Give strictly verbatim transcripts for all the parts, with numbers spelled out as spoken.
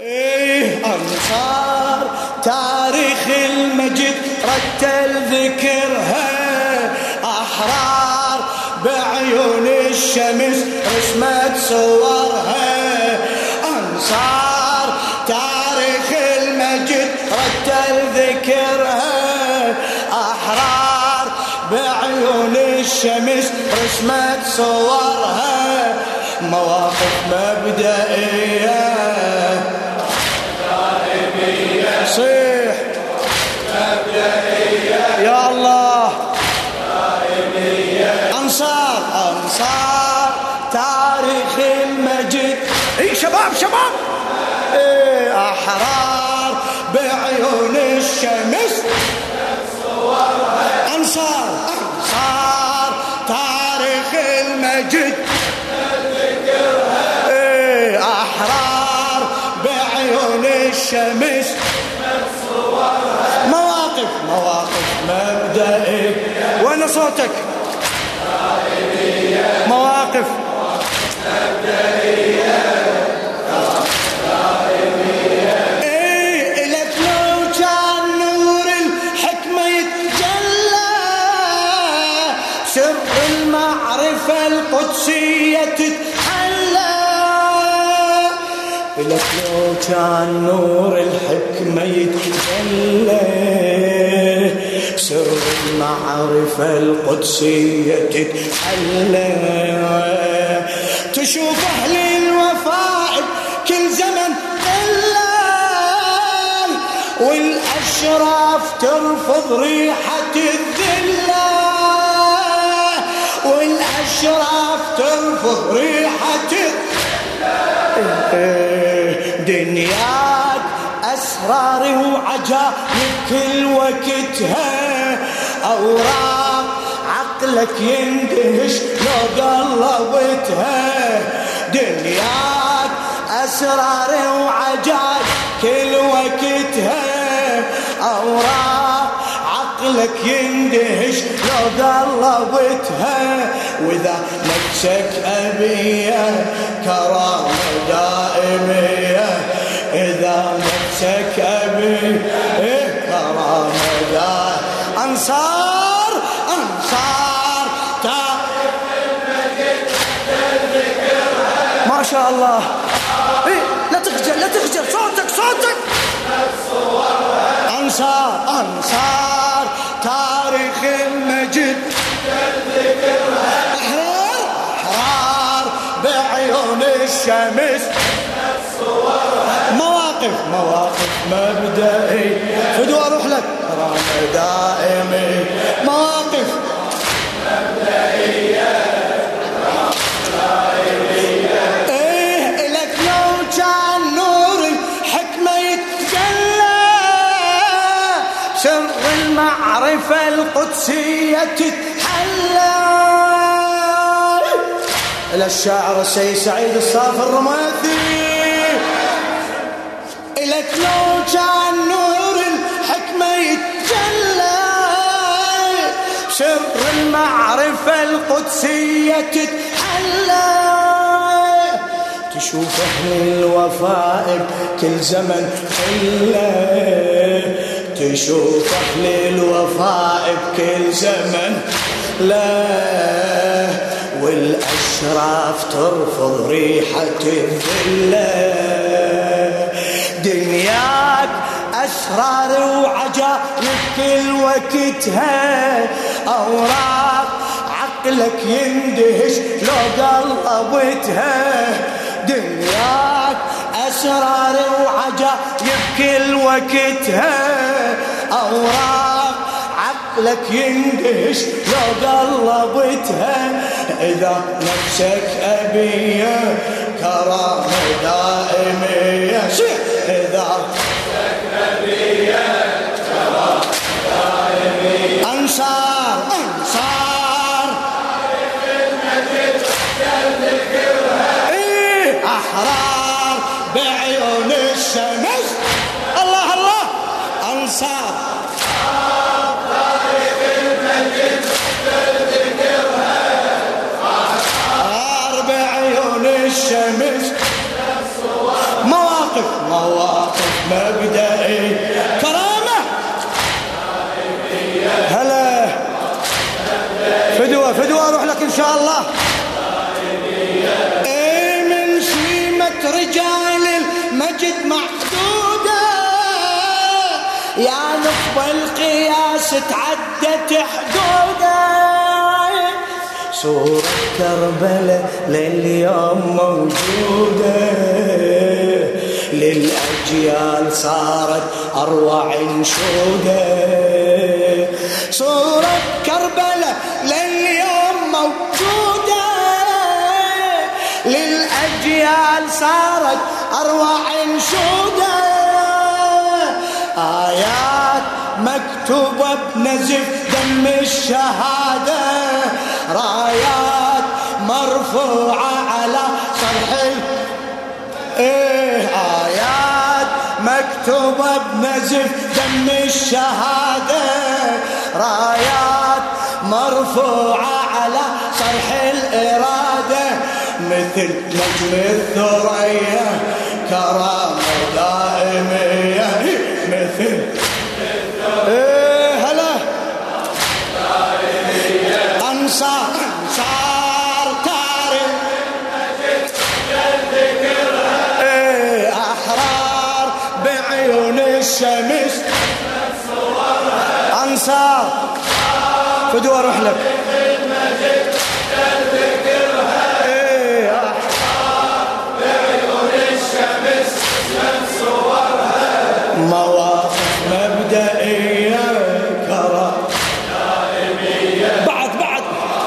ايه انصار تاريخ المجد رتل ذكرها، احرار بعيون الشمس رسمت صورها. انصار تاريخ المجد رتل ذكرها، احرار بعيون الشمس رسمت صورها. مواقف مبدئية صيح مبدئية يا الله. أنصار أنصار تاريخ المجد. اي شباب شباب اي أحرار بعيون الشمس. أنصار أنصار تاريخ المجد، اي أحرار بعيون الشمس. مواقف مواقف مبدئية. وين صوتك؟ مواقف مبدئية. ايه لك لو كان نور الحكمة يتجلى، سر المعرفة القدسية تتحلى. لك لو كان نور الحكمة يتجلى، سر المعرفة القدسية تتحلى. تشوف أهل الوفاء كل زمن ظلال، والأشراف ترفض ريحة الذلة، والأشراف ترفض ريحة دنياك أسرار وعجائب كل وقتها. أوراق عقلك يندهش لو قلبتها. دنياك أسرار وعجائب كل وقتها. أوراق عقلك يندهش لو قلبتها. وإذا نفسك أبية كرامة دائمية، إذا نفسك أبية كرامة دائمية. أنصار أنصار تاريخ المجد ما شاء الله. إيه لا تخجل لا تخجل، صوتك صوتك. أنصار أنصار تاريخ المجد، أحرار أحرار بعيون الشمس. مواقف مواقف مبدئية. فدوا أروح لك كرامة دائمي. مواقف مبدئية. إيه لك لو كان نور الحكمة يتجلى، سر المعرفة القدسية تتحلى. إلى الشاعر السيد سعيد الصافي الرماثي. لك لو كان نور الحكمة يتجلى، سر المعرفة القدسية تتحلى. تشوف أهل الوفاء كل زمن خلة، تشوف أهل الوفاء كل زمن لا، والأشراف ترفض ريحة الذلة. دنياك أسرار وعجائب كل وقتها. أوراق عقلك يندهش لو قلبتها. دنياك أسرار وعجائب كل وقتها. أوراق عقلك يندهش لو قلبتها. إذا نفسك أبية كرامة دائمية، إذا نفسك أبية كرامة دائمية. أنصار أنصار تاريخ المجد تذكرها، إيه أحرار بعيون الشمس. الله الله. أنصار تاريخ المجد تذكرها، أحرار بعيون الشمس. مواقف مواقف مبدئي كرامة. هلا فدوة فدوة اروح لك ان شاء الله. اي من شيمة رجال المجد محدودة يا نخبة القياس تعدت حدوده. صورة كربلاء لليوم موجودة للأجيال صارت أروع انشودة. صورة كربلاء لليوم موجودة للأجيال صارت أروع انشودة. آيات مكتوبة بنزف دم الشهادة رايات مرفوعة على صرح إيه آيات مكتوبة بنزف دم الشهادة رايات مرفوعة على صرح الإرادة مثل نجم الثريا كرامة دائمية مثل إيه هلا أنصار أنصار تاريخ إيه أحرار بعيون الشمس أنصار فدوة أروح لك. إيه أحرار بعيون الشمس مواقف مبدئية كرامة دائمية بعد بعد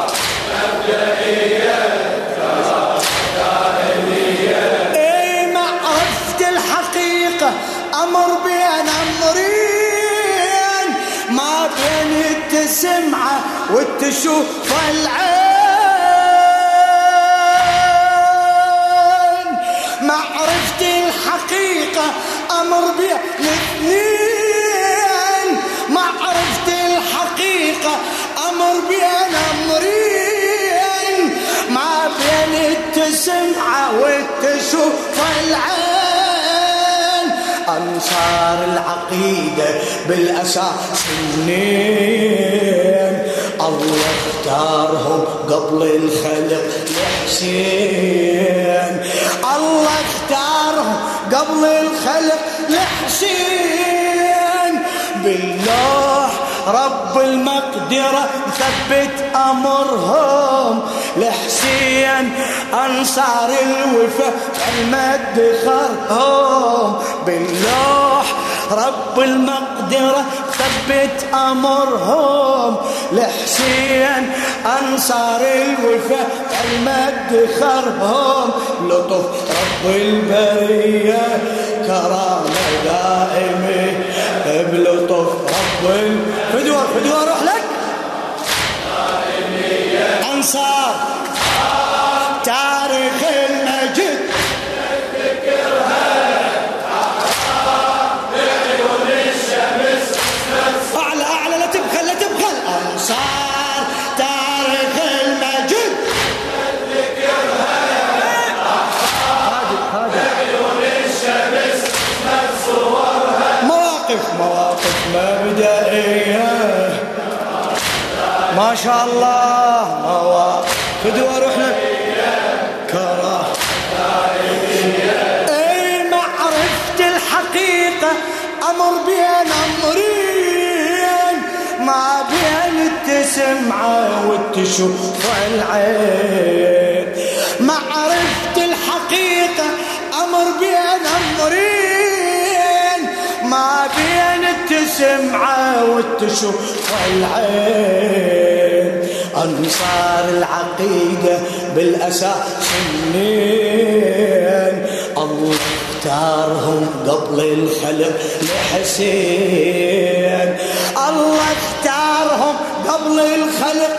مبدئية كرامة دائمية. اي معرفة الحقيقة أمر بين أمرين ما بين التسمعة والتشوف العين. معرفة الحقيقة أمر بين الاثنين معرفة الحقيقة أمر بين أمرين ما بين التسمعة والتشوف العين. أنصار العقيدة بالأساس منين الله اختارهم قبل الخلق لحسين. الله اختارهم قبل الخلق لحسين باللوح رب المقدرة ثبت أمرهم لحسين. أنصار الوفا المد خرهم باللوح رب المقدرة ثبت أمرهم لحسين. أنصار الوفا المد خرهم لطف رب البرية كرامة دائمة بلطف رب فدوة فدوة أروح لك. أنصار تاريخ المجد بعيون الشمس أعلى أعلى لا تبخل لا تبخل. أنصار تاريخ المجد بعيون الشمس مواقف مواقف مبدئية ما شاء الله مواقف فدوة أروح لك كرامة. اي معرفة الحقيقة أمر بين أمرين ما بين التسمعة والتشوف العين. معرفة الحقيقة أمر بين أمرين ما بين التسمعة والتشوف العين. أنصار العقيدة بالأساس منين الله اختارهم قبل الخلق لحسين. الله اختارهم قبل الخلق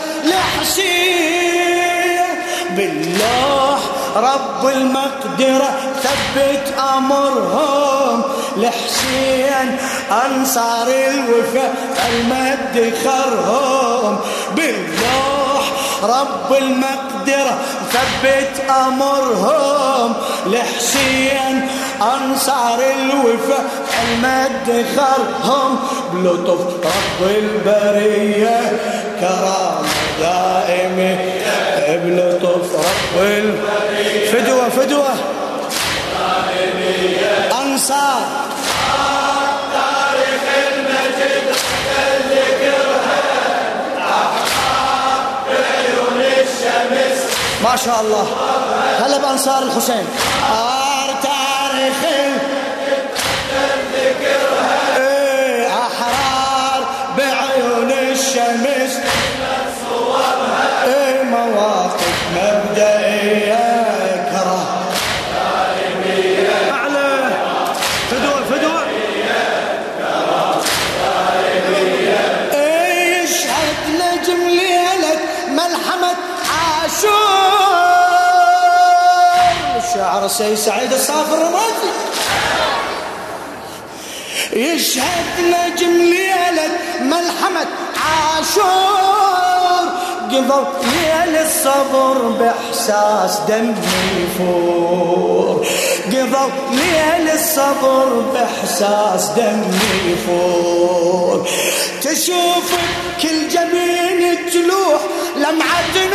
لحسين باللوح رب المقدرة ثبت أمرهم لحسين. أنصار الوفا المد خرهم باللوح رب المقدرة ثبت أمرهم لحسين. أنصار الوفا المد خرهم بلطف رب البرية كرامة دائمة بلطف رب البرية فدوة فدوة أنصار تاريخ المجد تذكرها أحرار بعيون الشمس ما شاء الله. هلا بأنصار الحسين. تاريخ المجد تذكرها ايه أحرار بعيون الشمس صورها ايه مواقف مبدئية كره أعلى فدوة فدوة ايه يشهد نجم ليلة ملحمة عاشور الشاعر السيد سعيد الصافي الرمادي. يشهد نجم ليلة ملحمة عاشور قضوا ليل الصبر بإحساس دم يفور قضوا ليل الصبر بإحساس دم يفور. تشوف كل جبين تلوح لمعة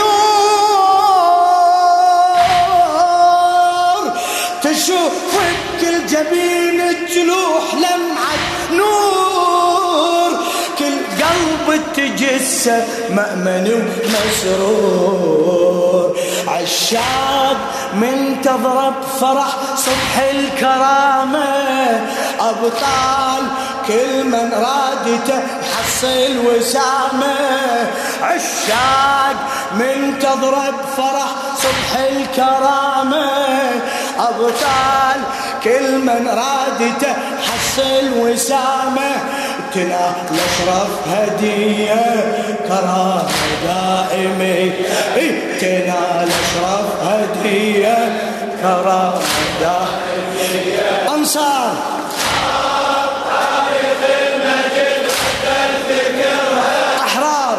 نور تشوف كل جبين تلوح لمعة نور كل قلب تجسه مأمن ومسرور. عشاق من تضرب فرح صبح الكرامة أبطال كل من رادته حصل وسامة. عشاق من تضرب فرح صبح الكرامة أبطال كل من رادته حصل وسامة. تنال أشرف هدية كرامة دائمة تنال أشرف هدية كرامة دائمة. أنصار تاريخ المجد تذكرها أحرار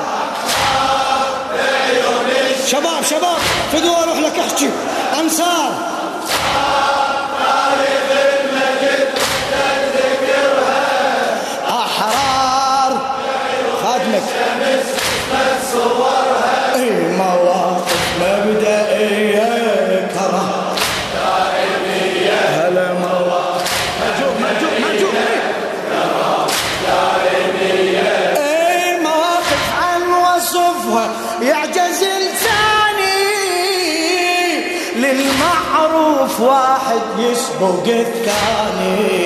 بعيون شباب شباب فدوة أروح لك أحكي. أنصار تاريخ المجد تذكرها أحرار خادمك صورها اي مواقف مبدئية كره دائمية هلا مواقف مجوب مجوب مجوب دائمية اي مواقف عن وصفها يعجز لساني للمعروف واحد يسبق الثاني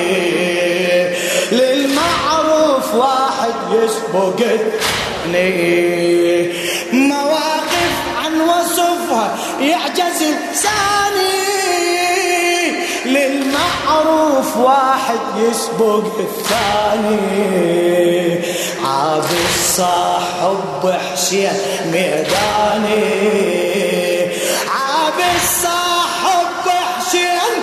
للمعروف واحد يسبق الثاني. مواقف عن وصفها يعجز لساني للمعروف واحد يسبق الثاني. عابس صاحب حسين ميداني عابس صاحب حسين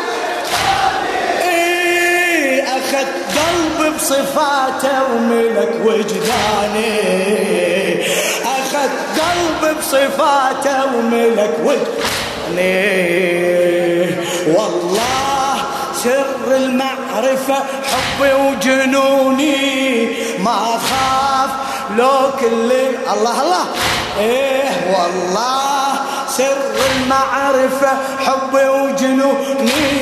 ايه اخذ قلب بصفاته وملك وجداني اخذ قلب بصفاته وملك وجداني. والله سر المعرفة حبي وجنوني ما خاف لو كل الله الله ايه والله سر المعرفة حبي وجنوني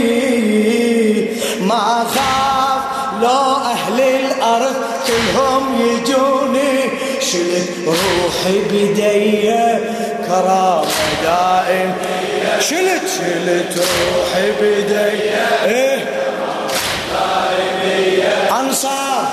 ما خاف لو أهل الأرض كلهم يجوني. شلت روحي بدي كرامة دائم شلت شلت روحي بدي إيه أنصار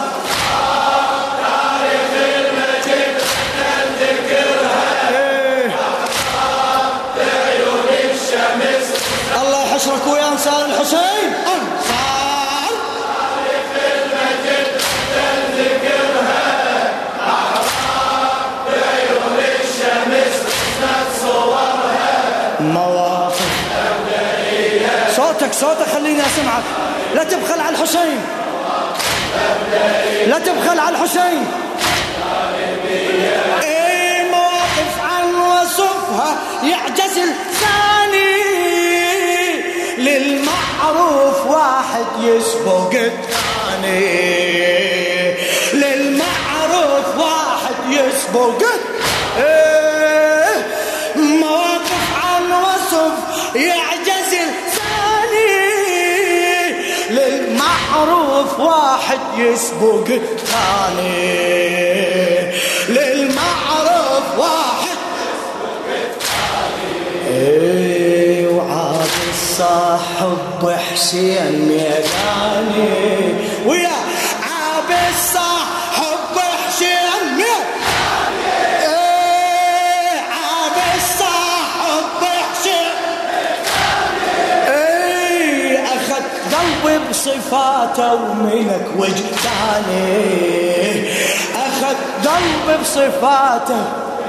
تاريخ المجد تذكرها إيه بعيون الشمس الله يحشرك ويا أنصار الحسين. أنصار تاريخ المجد تذكرها أحرار بعيون الشمس صورها مواقف صوتك صوتك خليني أسمعك. لا تبخل على الحسين لا تبخل على الحسين. اي مواقف عن وصفها يعجز لساني للمعروف يسبق الثاني، للمعروف واحد يسبق إيه مواقف عن وصف يعجز الثاني، للمعروف واحد يسبق الثاني، للمعروف واحد ايه وعاد الصاحب حسين ميداني، ويا عاب الصاحب حسين ميداني، ايه عاب الصاحب حسين ميداني، ايه اخذ قلبي بصفاته وملك وجداني، اخذ قلبي بصفاته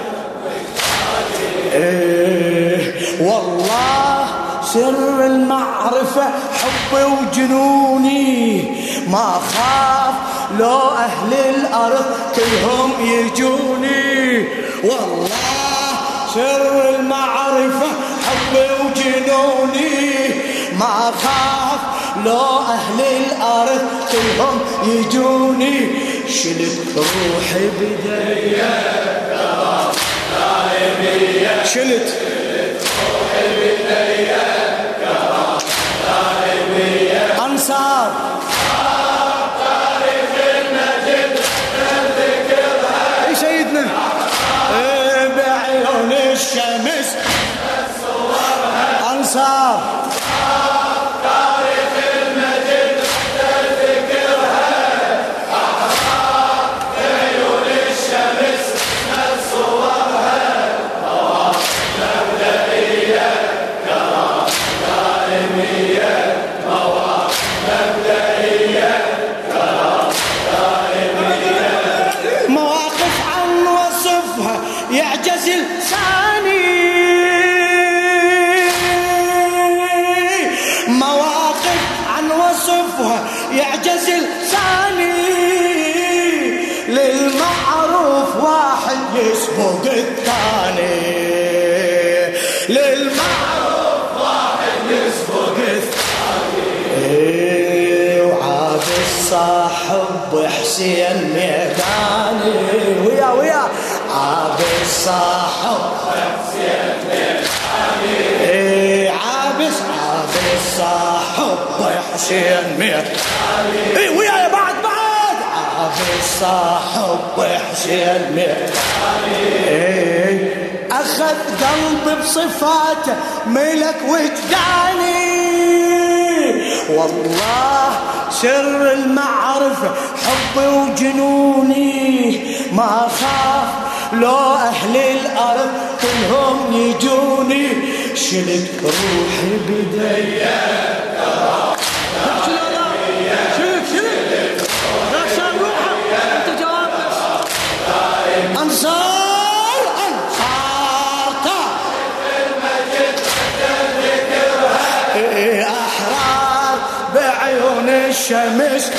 إيه والله سر المعرفة حبي وجنوني، ما خاف لو أهل الأرض كلهم يجوني، والله سر المعرفة حبي وجنوني، ما خاف لو أهل الأرض كلهم يجوني، شلت روحي بداية شلت روحي بداية أنصار تاريخ المجد نذكرها، اي سيدنا إيه بعيون الشمس أنصار تاريخ المجد نذكرها، أحرار بعيون الشمس نصورها، مواقف مبدئية كرامة دائمية، مواقف مبدئية كرامة دائمية، مواقف عن وصفها يعجز لساني، مواقف عن وصفها يعجز لساني، للمعروف واحد يسبق الثاني، للمعروف واحد يسبق الثاني، إيه وعاد الصاحب حسين ميداني، ويا ويا عاد الصاحب حسين ميداني، إيه عابس عاد الصاحب حسين ميداني، إيه ويا بعد بعد عاد الصاحب حسين ميداني، إيه أخذ قلبي بصفاته ملك وجداني، والله سر المعرفة حبي وجنوني، ما خاف لو أهل الأرض كلهم يجوني، شلت روحي بداية شلت شلت رشان روحك أنت جواب بس أنصار أنصار المجد نذكرها، أحرار بعيون الشمس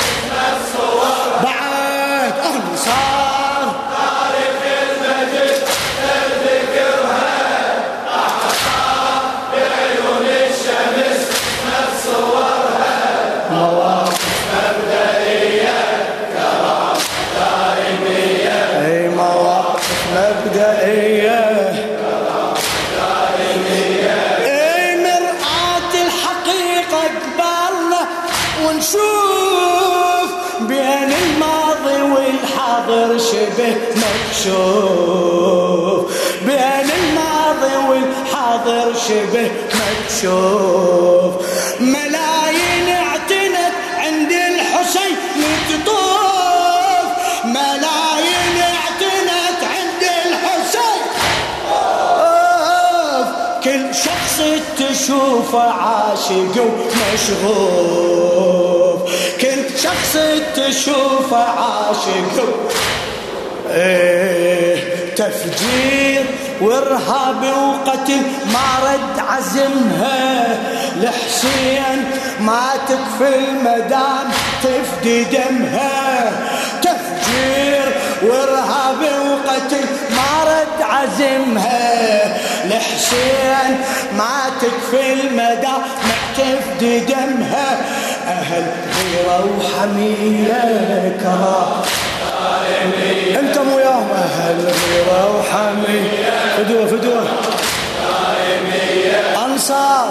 بعد أنصار تاريخ المجد نذكرها، أحرار بعيون الشمس نصورها، مواقف مبدئية كرامة دائمية، أي مواقف مبدئية أي مرآة الحقيقة قبالنا ونشوف بين الماضي والحاضر شبه مكشوف، بين الماضي والحاضر شبه مكشوف، ملايين اعتنت عند الحسين تطوف، ملايين اعتنت عند الحسين أوف، كل شخص تشوفه عاشق ومشغوف، كل شخص تشوفه عاشق ايه تفجير وارهاب وقتل ما رد عزمها، لحسين ما تكفي المدام تفدي دمها، تفجير وارهاب وقتل ما رد عزمها، لحسين ما تكفي المدام تفدي دمها، أهل غيرة وحمية كرامة انتم وياهم أهل غيرة وحمية فدوة فدوة أنصار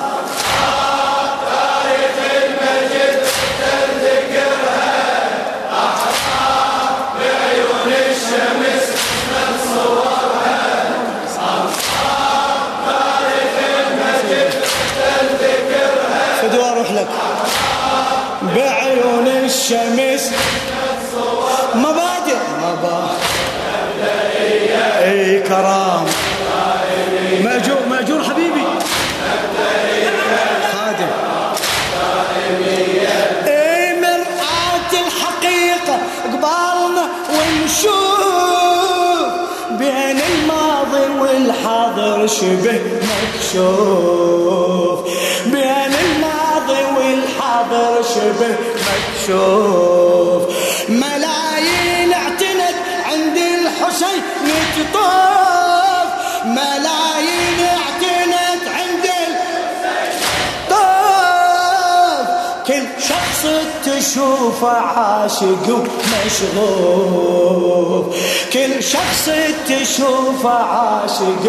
تاريخ المجد تذكرها أحرار بعيون الشمس من صورها أنصار تاريخ المجد تذكرها فدوة أروح لك بعيون الشمس مبادئ مبادئ اي كرام مأجور مأجور حبيبي خادم اي مرآة الحقيقة قبالنا ونشوف بين الماضي والحاضر شبه مكشوف بين الماضي والحاضر شبه مكشوف ملايين اعتنت عند الحسين تطوف ملايين اعتنت عند الحسين طوف كل شخص تشوفه عاشق ومشغوف كل شخص تشوفه عاشق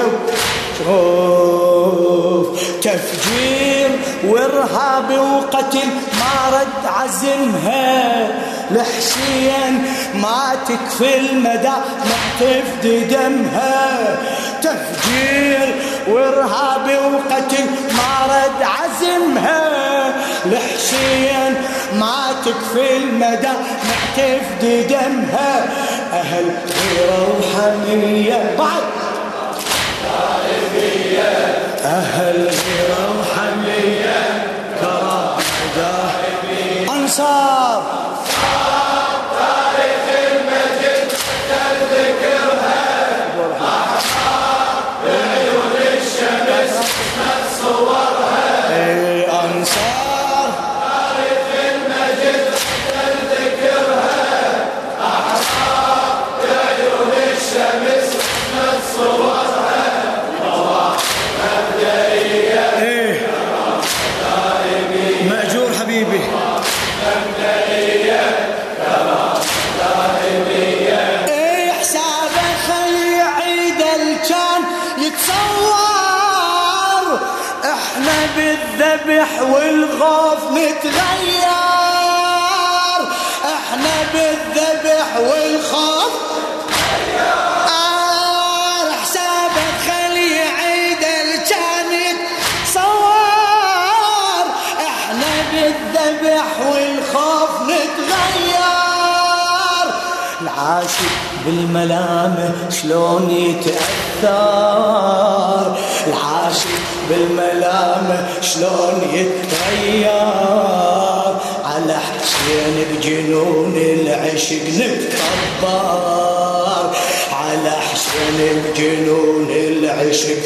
ومشغوف تفجير وارهاب وقتل ما رد عزمها لحسين ما تكفي المدى نحتف دمها تفجير وارهاب وقتل ما رد عزمها لحسين ما تكفي المدى نحتف دمها أهل غيرة وحمية بعد أهل غيرة وحمية كرامة أنصار تاريخ المجد تذكرها أحرار بعيون الشمس من صورها أنصار تاريخ المجد تذكرها أحرار بعيون الشمس من صورها مبدئية مأجور حبيبي ايه حسابه خلي عيد الكان يتصور احنا بالذبح والخوف نتغير احنا بالذبح والخوف نتغير حسابه خلي عيد الكان يتصور احنا بالذبح والخوف نتغير العاشق بالملامة شلون يتأثر العاشق بالملامة شلون يتغير على حسين بجنون العشق نتكبر على حسين بجنون العشق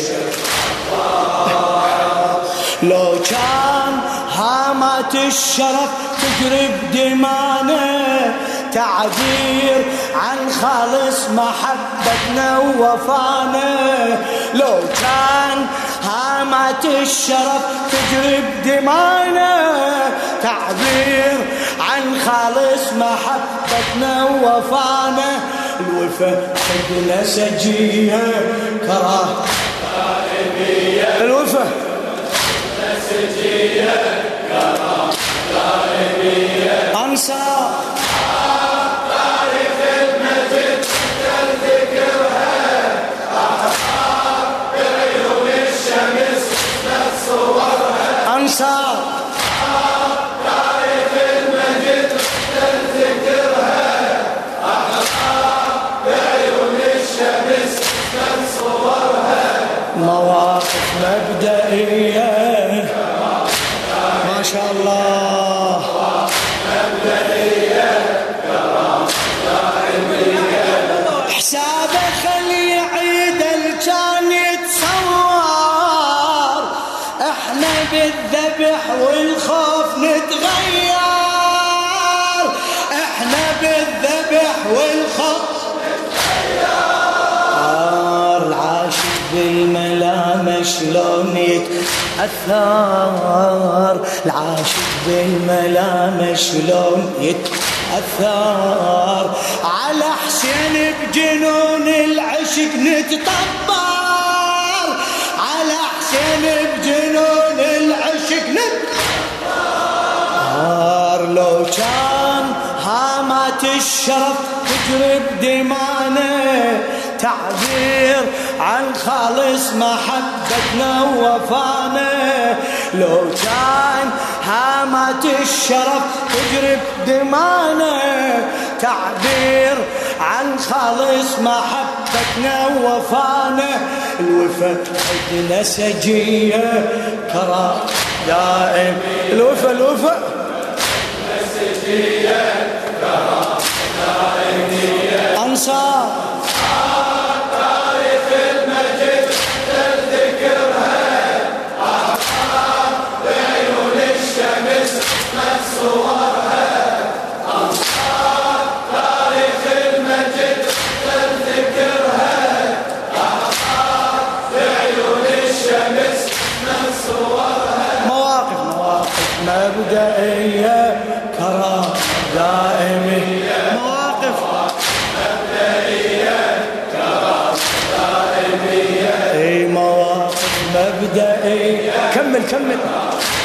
لو كان هامات الشرف تجري بدمانه تعبير عن خالص محبتنا ووفانا لو كان هامات الشرف تجري بدمانا تعبير عن خالص محبتنا ووفانا الوفا حقنا سجية كراه الوفا سجية كراه أنصار تاريخ المجد تذكرها أحرار بعيون الشمس من صورها أنصار تاريخ المجد تذكرها أحرار بعيون الشمس من صورها مواقف مبدئية ما شاء الله حسابه خلي عيد الكان يتصور احنا بالذبح والخوف نتغير احنا بالذبح والخوف نتغير العاشق بالملامة شلون يتأثر العاشق بالملامة شلون يتأثر على حسين بجنون العشق نتطبر على حسين بجنون العشق نتطبر لو كان هامات الشرف تجري بدمانه تعبير عن خالص محبتنا ووفانا لو كان هامات الشرف تجري بدمانا تعبير عن خالص محبتنا ووفانا الوفا عندنا سجية كرام دائم الوفا الوفا سجية كرام دائمية أنصار تاريخ المجد تذكرها أحرار بعيون الشمس من صورها أنصار تاريخ المجد تذكرها أحرار بعيون الشمس من صورها مواقف مواقف مبدئية كرام دائمية مواقف مبدئية كرام دائمية اي مواقف مبدئية كمل كمل